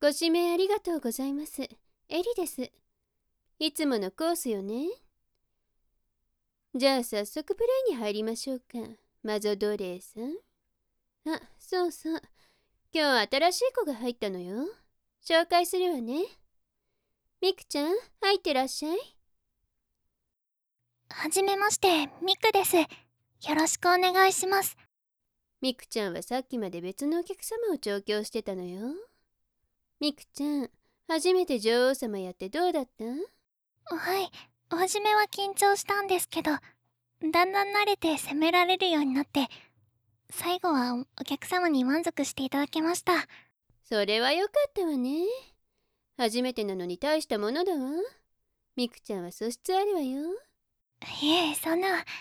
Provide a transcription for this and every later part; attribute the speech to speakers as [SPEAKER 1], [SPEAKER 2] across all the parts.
[SPEAKER 1] ご指名ありがとうございます。エリです。いつものコースよね。じゃあ早速プレイに入りましょうか。マゾドレーさん。あ、そうそう。今日新しい子が入ったのよ。紹介するわね。ミクちゃん、入ってらっしゃい。
[SPEAKER 2] はじめまして、ミクです。よろしくお願いします。
[SPEAKER 1] ミクちゃんはさっきまで別のお客様を調教してたのよ。ミクちゃん、初めて女王様やってどうだった？
[SPEAKER 2] はい、はじめは緊張したんですけど、だんだん慣れて攻められるようになって、最後はお客様に満足していただけました。
[SPEAKER 1] それはよかったわね。初めてなのに大したものだわ。ミクちゃんは素質あるわよ。
[SPEAKER 2] いえ、そんな。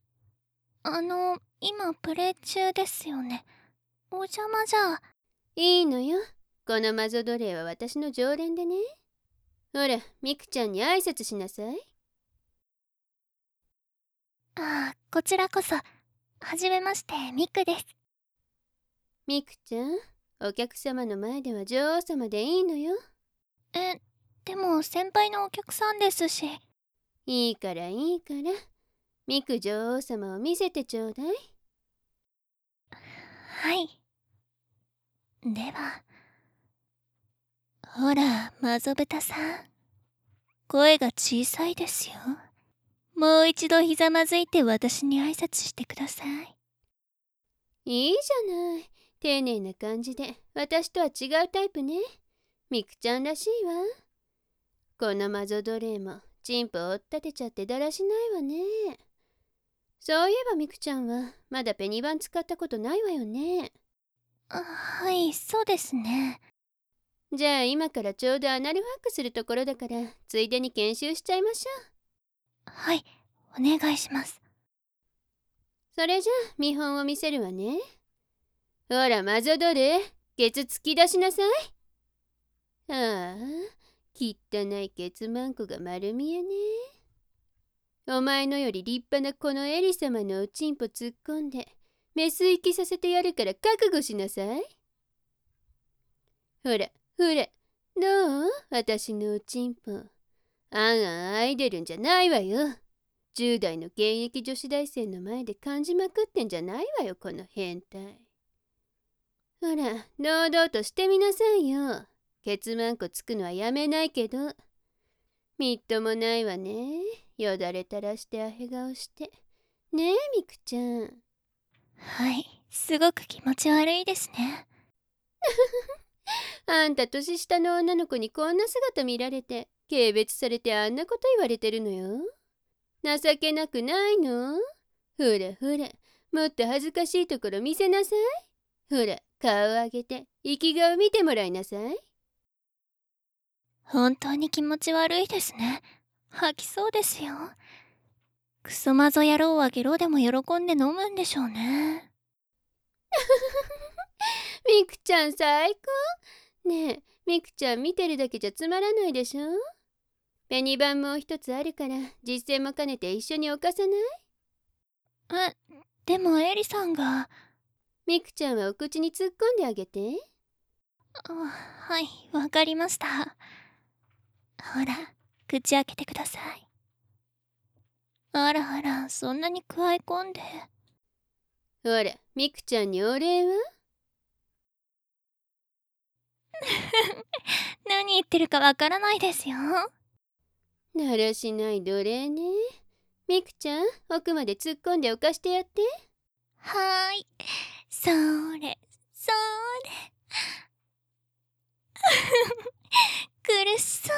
[SPEAKER 2] 今プレイ中ですよね。お邪魔じゃ。
[SPEAKER 1] いいのよ。このマゾ奴隷は私の常連でね。ほら、ミクちゃんに挨拶しなさい。
[SPEAKER 2] こちらこそ。はじめまして、ミクです。
[SPEAKER 1] ミクちゃん、お客様の前では女王様でいいのよ。
[SPEAKER 2] でも先輩のお客さんですし。
[SPEAKER 1] いいからいいから。ミク女王様を見せてちょうだい。
[SPEAKER 2] はい。では。ほら、マゾブタさん。声が小さいですよ。もう一度ひざまずいて私に挨拶してください。
[SPEAKER 1] いいじゃない。丁寧な感じで、私とは違うタイプね。ミクちゃんらしいわ。このマゾ奴隷も、チンポ追っ立てちゃってだらしないわね。そういえばミクちゃんは、まだペニバン使ったことないわよね。
[SPEAKER 2] はい、そうですね。
[SPEAKER 1] じゃあ今からちょうどアナルファックするところだから、ついでに研修しちゃいましょう。
[SPEAKER 2] はい、お願いします。
[SPEAKER 1] それじゃあ見本を見せるわね。ほらマゾ奴隷、ケツ突き出しなさい。ああ、汚いケツマンコが丸見えね。お前のより立派なこのエリ様のおちんぽ突っ込んで、メス行きさせてやるから覚悟しなさい。ほら、ほら、どう？私のおちんぽ。あんあんあいでるんじゃないわよ。10代の現役女子大生の前で感じまくってんじゃないわよ、この変態。ほら、堂々としてみなさいよ。ケツマンコつくのはやめないけど。みっともないわね。よだれ垂らしてアヘ顔して。ねえ、ミクちゃん。
[SPEAKER 2] はい、すごく気持ち悪いですね。
[SPEAKER 1] あんた年下の女の子にこんな姿見られて、軽蔑されてあんなこと言われてるのよ。情けなくないの？ほらほら、もっと恥ずかしいところ見せなさい。ほら、顔上げて、生き顔見てもらいなさい。
[SPEAKER 2] 本当に気持ち悪いですね。吐きそうですよ。クソマゾ野郎はゲロでも喜んで飲むんでしょうね。
[SPEAKER 1] ミクちゃん最高。ねえ、ミクちゃん見てるだけじゃつまらないでしょ？ペニバンもう一つあるから実践も兼ねて一緒に犯さない？
[SPEAKER 2] でもエリさんが。
[SPEAKER 1] ミクちゃんはお口に突っ込んであげて。
[SPEAKER 2] はい、わかりました。ほら、口開けてください。あらあら、そんなにくわえ込んで。
[SPEAKER 1] ほら、ミクちゃんにお礼は？
[SPEAKER 2] 何言ってるかわからないですよ。
[SPEAKER 1] だらしない奴隷ね。ミクちゃん、奥まで突っ込んで犯してやって。
[SPEAKER 2] はーい。それ、それ。苦しそう。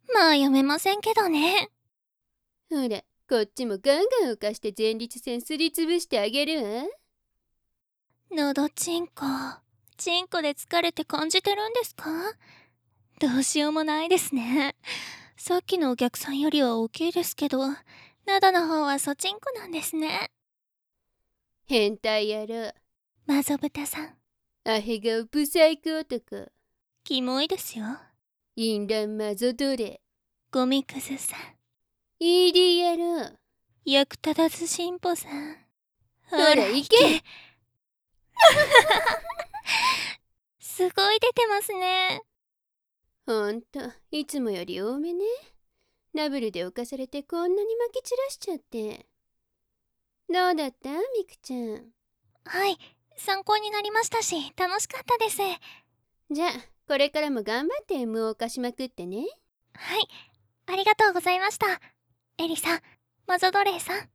[SPEAKER 2] まあ読めませんけどね。
[SPEAKER 1] ほら、こっちもガンガン犯して前立腺すりつぶしてあげるわ。
[SPEAKER 2] のどちんこ。ちんこで疲れて感じてるんですか？どうしようもないですね。さっきのお客さんよりは大きいですけど、喉の方はそちんこなんですね。
[SPEAKER 1] 変態野郎。
[SPEAKER 2] マゾブタさん、
[SPEAKER 1] アヘ顔ブサイク男。
[SPEAKER 2] キモいですよ。
[SPEAKER 1] 淫乱マゾ奴隷。
[SPEAKER 2] ゴミクズさん、
[SPEAKER 1] ED 野郎。
[SPEAKER 2] 役立たず進歩さん。
[SPEAKER 1] ほら行け。
[SPEAKER 2] すごい出てますね。
[SPEAKER 1] ほんと、いつもより多めね。ダブルで犯されてこんなにまき散らしちゃって。どうだったミクちゃん。
[SPEAKER 2] はい、参考になりましたし、楽しかったです。は
[SPEAKER 1] じゃあ、これからも頑張って M を犯しまくってね。
[SPEAKER 2] い、ありがとうございました。エリさん、マゾドレーさん。